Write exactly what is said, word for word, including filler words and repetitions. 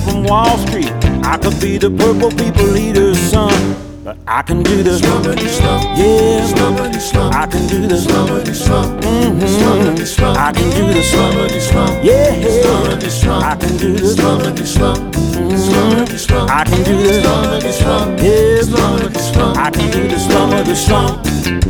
from Wall Street. I could be the purple people eater's son, but I can do the slumpity slump, yeah, slumpity slump. I can do the slumpity slump, mm-hmm. slumpity slump. I can do the slumpity slump, yeah, slumpity slump. I can do the slumpity slump, slumpity slump. I can do the slumpity slump, yeah, slumpity slump. I can do the slum of the slump.